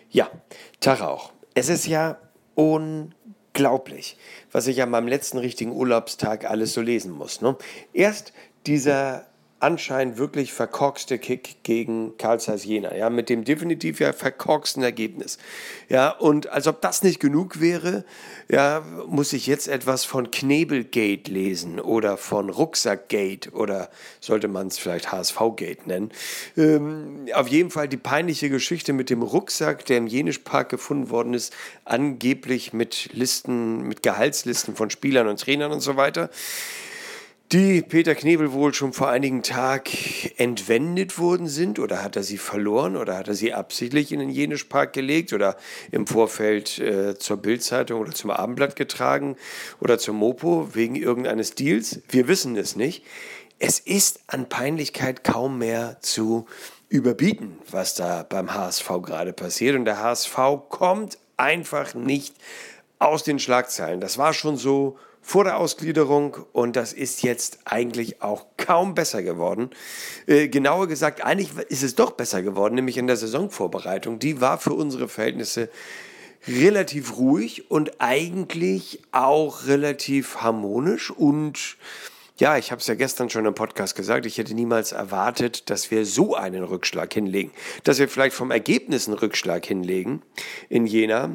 Ja, Tag auch. Es ist ja unglaublich, was ich an meinem letzten richtigen Urlaubstag alles so lesen muss. Ne? Erst dieser anscheinend wirklich verkorkste Kick gegen Carl Zeiss Jena, ja, mit dem definitiv ja verkorksten Ergebnis. Ja, und als ob das nicht genug wäre, ja, muss ich jetzt etwas von Knebelgate lesen oder von Rucksackgate oder sollte man es vielleicht HSV-Gate nennen. Auf jeden Fall die peinliche Geschichte mit dem Rucksack, der im Jenischpark gefunden worden ist, angeblich mit Listen, mit Gehaltslisten von Spielern und Trainern und so weiter, die Peter Knebel wohl schon vor einigen Tagen entwendet worden sind, oder hat er sie verloren oder hat er sie absichtlich in den Jenischpark gelegt oder im Vorfeld zur Bild-Zeitung oder zum Abendblatt getragen oder zur Mopo wegen irgendeines Deals. Wir wissen es nicht. Es ist an Peinlichkeit kaum mehr zu überbieten, was da beim HSV gerade passiert, und der HSV kommt einfach nicht aus den Schlagzeilen. Das war schon so vor der Ausgliederung und das ist jetzt eigentlich auch kaum besser geworden. Genauer gesagt, eigentlich ist es doch besser geworden, nämlich in der Saisonvorbereitung. Die war für unsere Verhältnisse relativ ruhig und eigentlich auch relativ harmonisch. Und ja, ich habe es ja gestern schon im Podcast gesagt, ich hätte niemals erwartet, dass wir so einen Rückschlag hinlegen. Dass wir vielleicht vom Ergebnis einen Rückschlag hinlegen in Jena,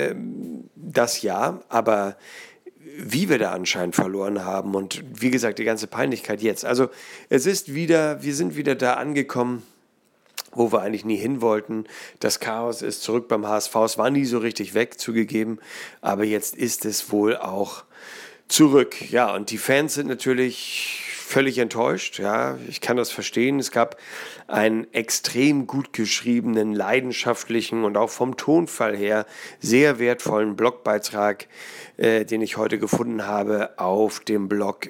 das ja, aber wie wir da anscheinend verloren haben und wie gesagt, die ganze Peinlichkeit jetzt. Also wir sind wieder da angekommen, wo wir eigentlich nie hin wollten. Das Chaos ist zurück beim HSV. Es war nie so richtig weg, zugegeben, aber jetzt ist es wohl auch zurück. Ja, und die Fans sind natürlich völlig enttäuscht. Ja, ich kann das verstehen. Es gab einen extrem gut geschriebenen, leidenschaftlichen und auch vom Tonfall her sehr wertvollen Blogbeitrag, den ich heute gefunden habe auf dem Blog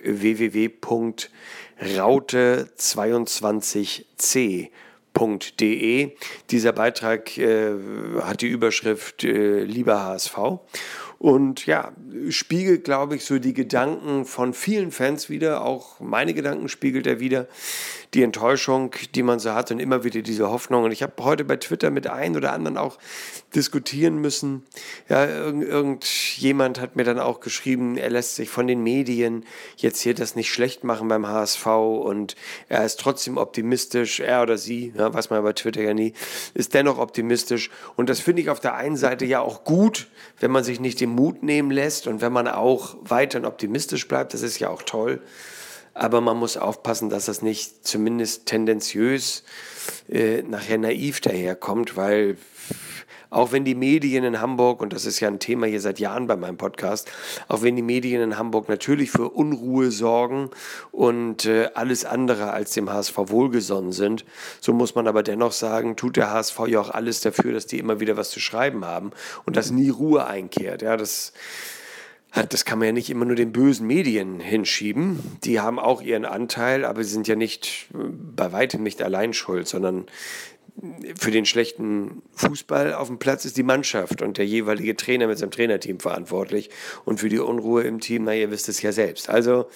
www.raute22c.de. Dieser Beitrag hat die Überschrift Lieber HSV und ja, spiegelt, glaube ich, so die Gedanken von vielen Fans wieder, auch meine Gedanken spiegelt er wieder, die Enttäuschung, die man so hat und immer wieder diese Hoffnung. Und ich habe heute bei Twitter mit einem oder anderen auch diskutieren müssen. Ja, irgendjemand hat mir dann auch geschrieben, er lässt sich von den Medien jetzt hier das nicht schlecht machen beim HSV und er ist trotzdem optimistisch, er oder sie, ja, weiß man bei Twitter ja nie, ist dennoch optimistisch. Und das finde ich auf der einen Seite ja auch gut, wenn man sich nicht den Mut nehmen lässt und wenn man auch weiterhin optimistisch bleibt, das ist ja auch toll. Aber man muss aufpassen, dass das nicht zumindest tendenziös nachher naiv daherkommt, weil auch wenn die Medien in Hamburg, und das ist ja ein Thema hier seit Jahren bei meinem Podcast, auch wenn die Medien in Hamburg natürlich für Unruhe sorgen und alles andere als dem HSV wohlgesonnen sind, so muss man aber dennoch sagen, tut der HSV ja auch alles dafür, dass die immer wieder was zu schreiben haben und dass nie Ruhe einkehrt. Ja, das kann man ja nicht immer nur den bösen Medien hinschieben. Die haben auch ihren Anteil, aber sie sind ja nicht, bei weitem nicht allein schuld, sondern für den schlechten Fußball auf dem Platz ist die Mannschaft und der jeweilige Trainer mit seinem Trainerteam verantwortlich. Und für die Unruhe im Team, ihr wisst es ja selbst. Also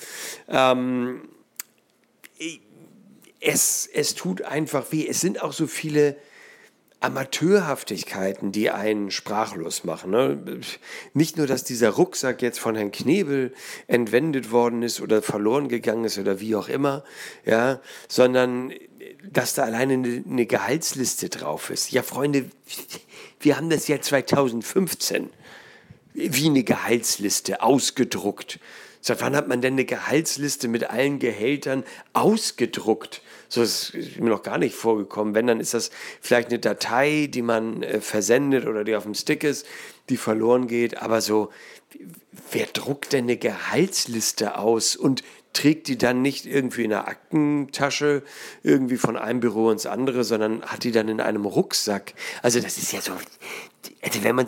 es tut einfach weh. Es sind auch so viele Amateurhaftigkeiten, die einen sprachlos machen. Ne? Nicht nur, dass dieser Rucksack jetzt von Herrn Knebel entwendet worden ist oder verloren gegangen ist oder wie auch immer, ja, sondern dass da alleine eine Gehaltsliste drauf ist. Ja, Freunde, wir haben das Jahr 2015. Wie eine Gehaltsliste ausgedruckt. Seit wann hat man denn eine Gehaltsliste mit allen Gehältern ausgedruckt? So ist mir noch gar nicht vorgekommen. Wenn, dann ist das vielleicht eine Datei, die man versendet oder die auf dem Stick ist, die verloren geht. Aber so, wer druckt denn eine Gehaltsliste aus und trägt die dann nicht irgendwie in einer Aktentasche, irgendwie von einem Büro ins andere, sondern hat die dann in einem Rucksack? Also das ist ja so, also wenn man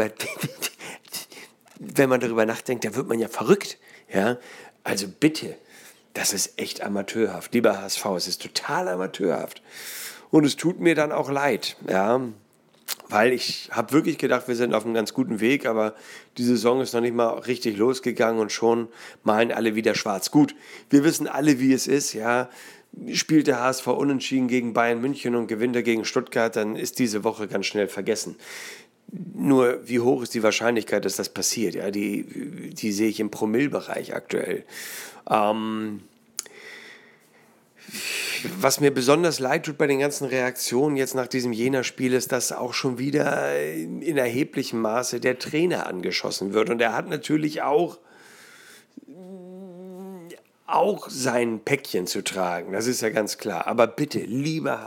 darüber nachdenkt, dann wird man ja verrückt. Ja, also bitte, das ist echt amateurhaft. Lieber HSV, es ist total amateurhaft. Und es tut mir dann auch leid, ja, weil ich habe wirklich gedacht, wir sind auf einem ganz guten Weg, aber die Saison ist noch nicht mal richtig losgegangen und schon malen alle wieder schwarz. Gut, wir wissen alle, wie es ist, ja. spielt der HSV unentschieden gegen Bayern München und gewinnt er gegen Stuttgart, dann ist diese Woche ganz schnell vergessen. Nur, wie hoch ist die Wahrscheinlichkeit, dass das passiert? Ja, die sehe ich im Promillbereich aktuell. Was mir besonders leid tut bei den ganzen Reaktionen jetzt nach diesem Jena-Spiel ist, dass auch schon wieder in erheblichem Maße der Trainer angeschossen wird. Und er hat natürlich auch sein Päckchen zu tragen, das ist ja ganz klar. Aber bitte, liebe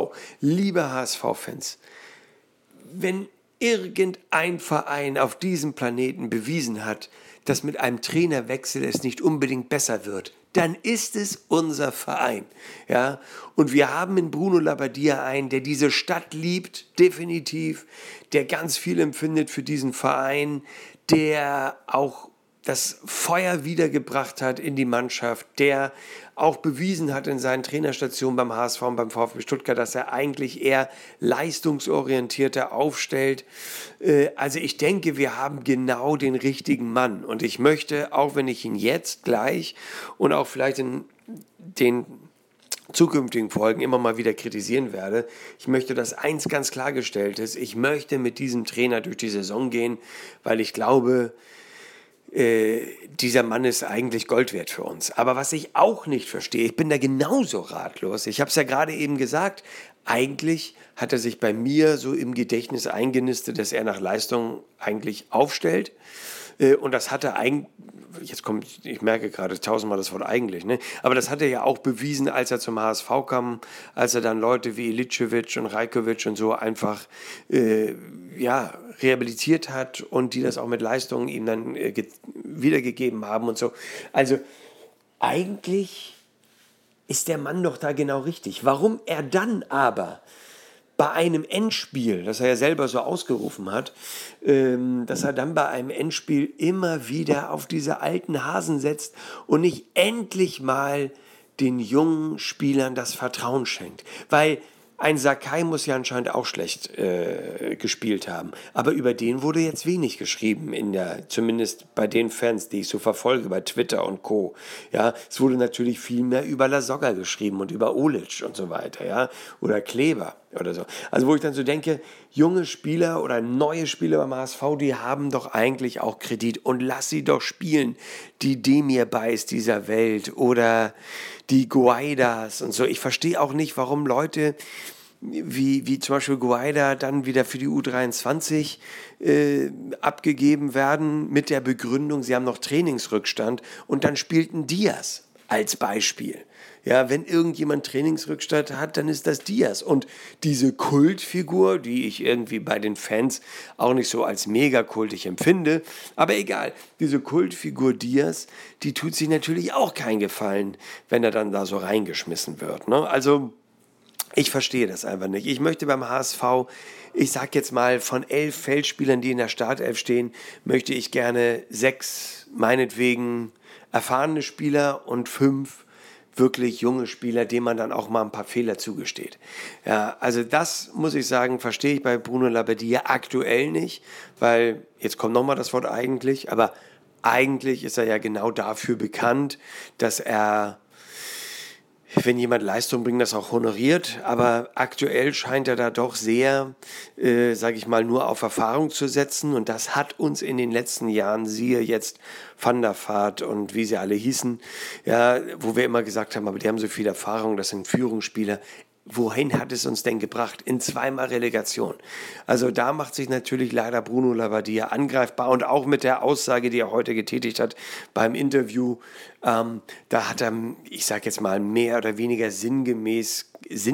HSV-Fans, wenn irgendein Verein auf diesem Planeten bewiesen hat, dass mit einem Trainerwechsel es nicht unbedingt besser wird, dann ist es unser Verein. Ja? Und wir haben in Bruno Labbadia einen, der diese Stadt liebt, definitiv, der ganz viel empfindet für diesen Verein, der auch das Feuer wiedergebracht hat in die Mannschaft, der auch bewiesen hat in seinen Trainerstationen beim HSV und beim VfB Stuttgart, dass er eigentlich eher leistungsorientierter aufstellt. Also ich denke, wir haben genau den richtigen Mann. Und ich möchte, auch wenn ich ihn jetzt gleich und auch vielleicht in den zukünftigen Folgen immer mal wieder kritisieren werde, ich möchte, dass eins ganz klargestellt ist: Ich möchte mit diesem Trainer durch die Saison gehen, weil ich glaube, dieser Mann ist eigentlich Gold wert für uns. Aber was ich auch nicht verstehe, ich bin da genauso ratlos. Ich habe es ja gerade eben gesagt, eigentlich hat er sich bei mir so im Gedächtnis eingenistet, dass er nach Leistung eigentlich aufstellt. Und das hat er eigentlich, ich merke gerade tausendmal das Wort eigentlich, ne? Aber das hat er ja auch bewiesen, als er zum HSV kam, als er dann Leute wie Iličević und Rajković und so einfach rehabilitiert hat und die das auch mit Leistungen ihm dann wiedergegeben haben und so. Also eigentlich ist der Mann doch da genau richtig. Warum er dann aber bei einem Endspiel, das er ja selber so ausgerufen hat, dass er dann bei einem Endspiel immer wieder auf diese alten Hasen setzt und nicht endlich mal den jungen Spielern das Vertrauen schenkt. Weil ein Sakai muss ja anscheinend auch schlecht gespielt haben. Aber über den wurde jetzt wenig geschrieben, zumindest bei den Fans, die ich so verfolge, bei Twitter und Co. Ja, es wurde natürlich viel mehr über Lasogga geschrieben und über Olic und so weiter, ja, oder Kleber oder so. Also wo ich dann so denke, junge Spieler oder neue Spieler beim HSV, die haben doch eigentlich auch Kredit und lass sie doch spielen. Die Demir Bais dieser Welt oder die Guaidas und so. Ich verstehe auch nicht, warum Leute wie zum Beispiel Guaida dann wieder für die U23 abgegeben werden mit der Begründung, sie haben noch Trainingsrückstand und dann spielt ein Diaz als Beispiel. Ja, wenn irgendjemand Trainingsrückstand hat, dann ist das Diaz. Und diese Kultfigur, die ich irgendwie bei den Fans auch nicht so als mega kultig empfinde, aber egal, diese Kultfigur Diaz, die tut sich natürlich auch keinen Gefallen, wenn er dann da so reingeschmissen wird, ne? Also ich verstehe das einfach nicht. Ich möchte beim HSV, ich sag jetzt mal, von 11 Feldspielern, die in der Startelf stehen, möchte ich gerne 6, meinetwegen erfahrene Spieler und 5 wirklich junge Spieler, denen man dann auch mal ein paar Fehler zugesteht. Ja, also das, muss ich sagen, verstehe ich bei Bruno Labbadia aktuell nicht, weil, jetzt kommt nochmal das Wort eigentlich, aber eigentlich ist er ja genau dafür bekannt, dass er, wenn jemand Leistung bringt, das auch honoriert, aber aktuell scheint er da doch sehr, sage ich mal, nur auf Erfahrung zu setzen und das hat uns in den letzten Jahren, siehe jetzt Van der Vaart und wie sie alle hießen, ja, wo wir immer gesagt haben, aber die haben so viel Erfahrung, das sind Führungsspieler. Wohin hat es uns denn gebracht? In 2-mal Relegation. Also da macht sich natürlich leider Bruno Labbadia angreifbar und auch mit der Aussage, die er heute getätigt hat beim Interview, da hat er, ich sage jetzt mal, mehr oder weniger sinngemäß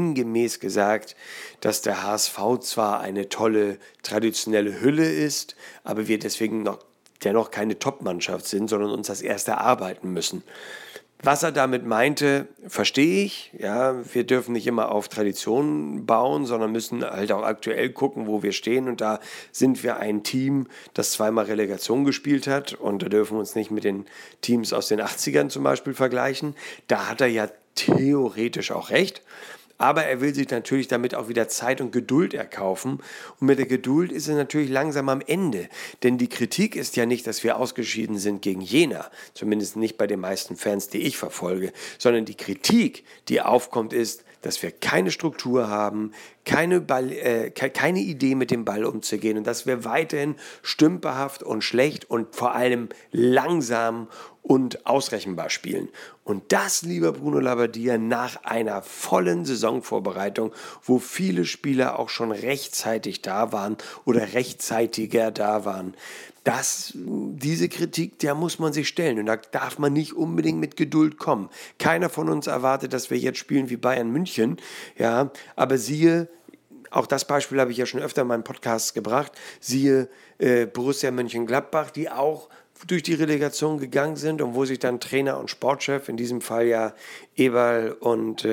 gesagt, dass der HSV zwar eine tolle traditionelle Hülle ist, aber wir deswegen dennoch keine Top-Mannschaft sind, sondern uns das erst erarbeiten müssen. Was er damit meinte, verstehe ich. Ja, wir dürfen nicht immer auf Traditionen bauen, sondern müssen halt auch aktuell gucken, wo wir stehen. Und da sind wir ein Team, das 2-mal Relegation gespielt hat. Und da dürfen wir uns nicht mit den Teams aus den 80ern zum Beispiel vergleichen. Da hat er ja theoretisch auch recht. Aber er will sich natürlich damit auch wieder Zeit und Geduld erkaufen. Und mit der Geduld ist er natürlich langsam am Ende. Denn die Kritik ist ja nicht, dass wir ausgeschieden sind gegen Jena. Zumindest nicht bei den meisten Fans, die ich verfolge. Sondern die Kritik, die aufkommt, ist, dass wir keine Struktur haben, keine Idee mit dem Ball umzugehen und dass wir weiterhin stümperhaft und schlecht und vor allem langsam und ausrechenbar spielen. Und das, lieber Bruno Labbadia, nach einer vollen Saisonvorbereitung, wo viele Spieler auch schon rechtzeitig da waren oder rechtzeitiger da waren. Diese Kritik, der muss man sich stellen und da darf man nicht unbedingt mit Geduld kommen. Keiner von uns erwartet, dass wir jetzt spielen wie Bayern München, ja, aber siehe, auch das Beispiel habe ich ja schon öfter in meinem Podcast gebracht, siehe Borussia Mönchengladbach, die auch durch die Relegation gegangen sind und wo sich dann Trainer und Sportchef, in diesem Fall ja Eberl und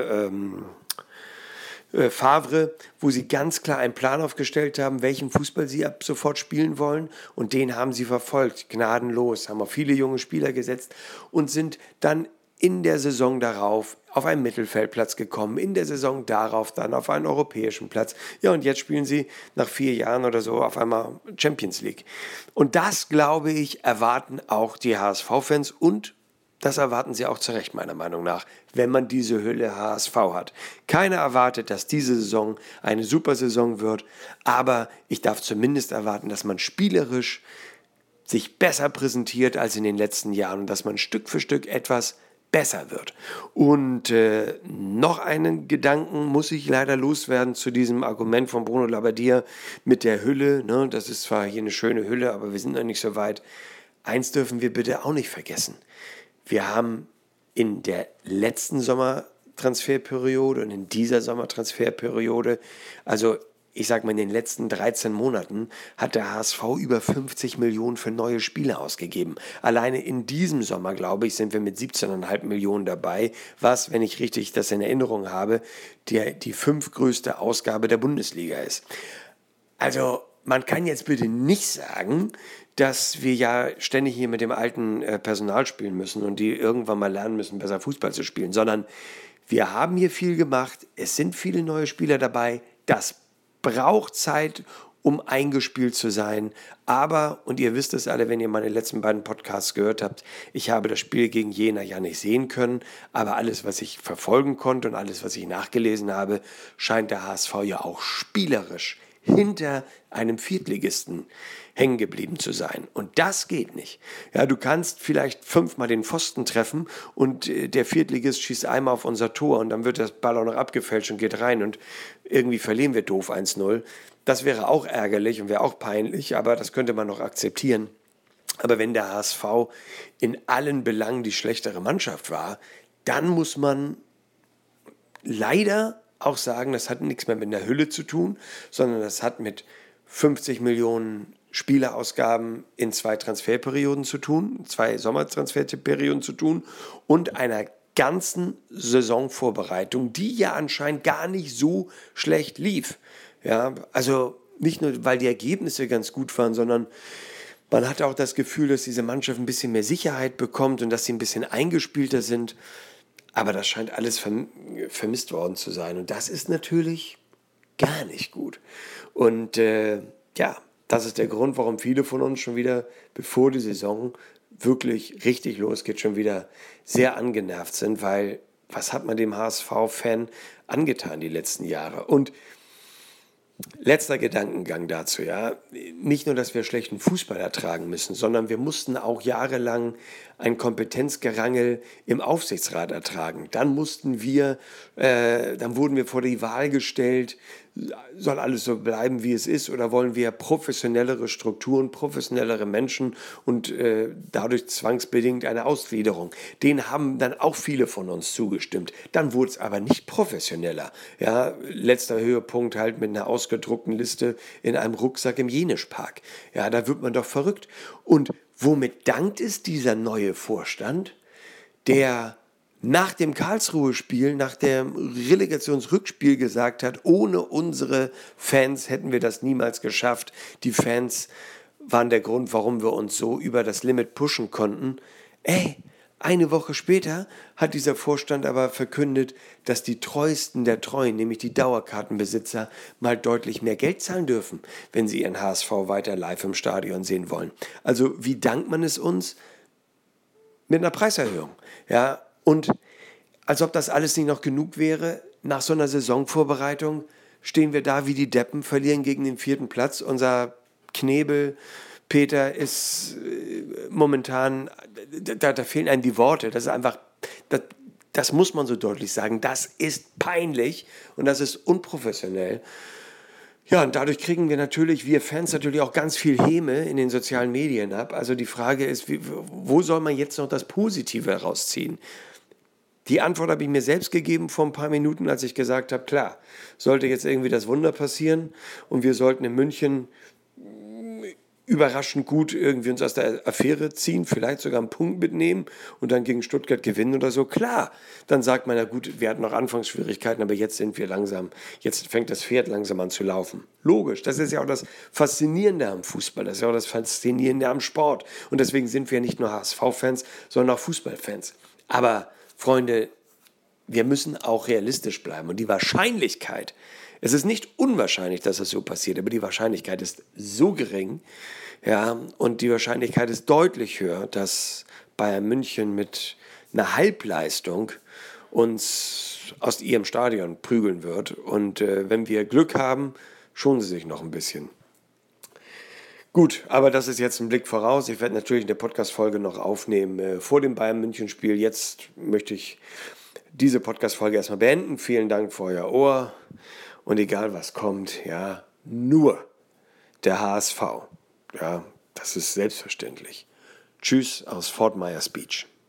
Favre, wo sie ganz klar einen Plan aufgestellt haben, welchen Fußball sie ab sofort spielen wollen und den haben sie verfolgt, gnadenlos, haben auf viele junge Spieler gesetzt und sind dann in der Saison darauf auf einen Mittelfeldplatz gekommen, in der Saison darauf dann auf einen europäischen Platz. Ja, und jetzt spielen sie nach 4 Jahren oder so auf einmal Champions League. Und das, glaube ich, erwarten auch die HSV-Fans und das erwarten sie auch zu Recht, meiner Meinung nach, wenn man diese Hülle HSV hat. Keiner erwartet, dass diese Saison eine super Saison wird, aber ich darf zumindest erwarten, dass man spielerisch sich besser präsentiert als in den letzten Jahren und dass man Stück für Stück etwas besser wird. Und noch einen Gedanken muss ich leider loswerden zu diesem Argument von Bruno Labbadia mit der Hülle. Ne? Das ist zwar hier eine schöne Hülle, aber wir sind noch nicht so weit. Eins dürfen wir bitte auch nicht vergessen. Wir haben in der letzten Sommertransferperiode und in dieser Sommertransferperiode, also ich sage mal in den letzten 13 Monaten, hat der HSV über 50 Millionen für neue Spieler ausgegeben. Alleine in diesem Sommer, glaube ich, sind wir mit 17,5 Millionen dabei, was, wenn ich richtig das in Erinnerung habe, die 5. größte Ausgabe der Bundesliga ist. Also man kann jetzt bitte nicht sagen, dass wir ja ständig hier mit dem alten Personal spielen müssen und die irgendwann mal lernen müssen, besser Fußball zu spielen, sondern wir haben hier viel gemacht, es sind viele neue Spieler dabei, das braucht Zeit, um eingespielt zu sein, aber, und ihr wisst es alle, wenn ihr meine letzten beiden Podcasts gehört habt, ich habe das Spiel gegen Jena ja nicht sehen können, aber alles, was ich verfolgen konnte und alles, was ich nachgelesen habe, scheint der HSV ja auch spielerisch hinter einem Viertligisten hängen geblieben zu sein. Und das geht nicht. Ja, du kannst vielleicht 5-mal den Pfosten treffen und der Viertligist schießt einmal auf unser Tor und dann wird das Ball auch noch abgefälscht und geht rein und irgendwie verlieren wir doof 1-0. Das wäre auch ärgerlich und wäre auch peinlich, aber das könnte man noch akzeptieren. Aber wenn der HSV in allen Belangen die schlechtere Mannschaft war, dann muss man leider auch sagen, das hat nichts mehr mit einer Hülle zu tun, sondern das hat mit 50 Millionen Spielerausgaben in 2 Transferperioden zu tun, 2 Sommertransferperioden zu tun und einer ganzen Saisonvorbereitung, die ja anscheinend gar nicht so schlecht lief. Ja, also nicht nur, weil die Ergebnisse ganz gut waren, sondern man hatte auch das Gefühl, dass diese Mannschaft ein bisschen mehr Sicherheit bekommt und dass sie ein bisschen eingespielter sind. Aber das scheint alles vermisst worden zu sein. Und das ist natürlich gar nicht gut. Und das ist der Grund, warum viele von uns schon wieder, bevor die Saison wirklich richtig losgeht, schon wieder sehr angenervt sind, weil was hat man dem HSV-Fan angetan die letzten Jahre? Und letzter Gedankengang dazu, ja. Nicht nur, dass wir schlechten Fußball ertragen müssen, sondern wir mussten auch jahrelang ein Kompetenzgerangel im Aufsichtsrat ertragen. Dann wurden wir vor die Wahl gestellt, soll alles so bleiben, wie es ist, oder wollen wir professionellere Strukturen, professionellere Menschen und dadurch zwangsbedingt eine Ausgliederung. Denen haben dann auch viele von uns zugestimmt. Dann wurde es aber nicht professioneller. Ja, letzter Höhepunkt halt mit einer ausgedruckten Liste in einem Rucksack im Jenischpark. Ja, da wird man doch verrückt. Und womit dankt es dieser neue Vorstand, der nach dem Karlsruhe-Spiel, nach dem Relegationsrückspiel gesagt hat, ohne unsere Fans hätten wir das niemals geschafft. Die Fans waren der Grund, warum wir uns so über das Limit pushen konnten. Eine Woche später hat dieser Vorstand aber verkündet, dass die Treuesten der Treuen, nämlich die Dauerkartenbesitzer, mal deutlich mehr Geld zahlen dürfen, wenn sie ihren HSV weiter live im Stadion sehen wollen. Also wie dankt man es uns? Mit einer Preiserhöhung. Ja, und als ob das alles nicht noch genug wäre, nach so einer Saisonvorbereitung stehen wir da wie die Deppen, verlieren gegen den 4. Platz. Unser Knebel Peter ist momentan, da fehlen einem die Worte. Das ist einfach, das muss man so deutlich sagen. Das ist peinlich und das ist unprofessionell. Ja, und dadurch kriegen wir Fans natürlich auch ganz viel Häme in den sozialen Medien ab. Also die Frage ist, wo soll man jetzt noch das Positive herausziehen? Die Antwort habe ich mir selbst gegeben vor ein paar Minuten, als ich gesagt habe, klar, sollte jetzt irgendwie das Wunder passieren und wir sollten in München überraschend gut irgendwie uns aus der Affäre ziehen, vielleicht sogar einen Punkt mitnehmen und dann gegen Stuttgart gewinnen oder so. Klar, dann sagt man, na gut, wir hatten noch Anfangsschwierigkeiten, aber jetzt sind wir langsam, jetzt fängt das Pferd langsam an zu laufen. Logisch, das ist ja auch das Faszinierende am Fußball, das ist ja auch das Faszinierende am Sport. Und deswegen sind wir nicht nur HSV-Fans, sondern auch Fußballfans. Aber, Freunde, wir müssen auch realistisch bleiben und die Wahrscheinlichkeit, es ist nicht unwahrscheinlich, dass es so passiert, aber die Wahrscheinlichkeit ist so gering, ja, und die Wahrscheinlichkeit ist deutlich höher, dass Bayern München mit einer Halbleistung uns aus ihrem Stadion prügeln wird. Und wenn wir Glück haben, schonen sie sich noch ein bisschen. Gut, aber das ist jetzt ein Blick voraus. Ich werde natürlich eine Podcast-Folge noch aufnehmen vor dem Bayern-München-Spiel. Jetzt möchte ich diese Podcast-Folge erstmal beenden. Vielen Dank für euer Ohr. Und egal was kommt, ja, nur der HSV. Ja, das ist selbstverständlich. Tschüss aus Fort Myers Beach.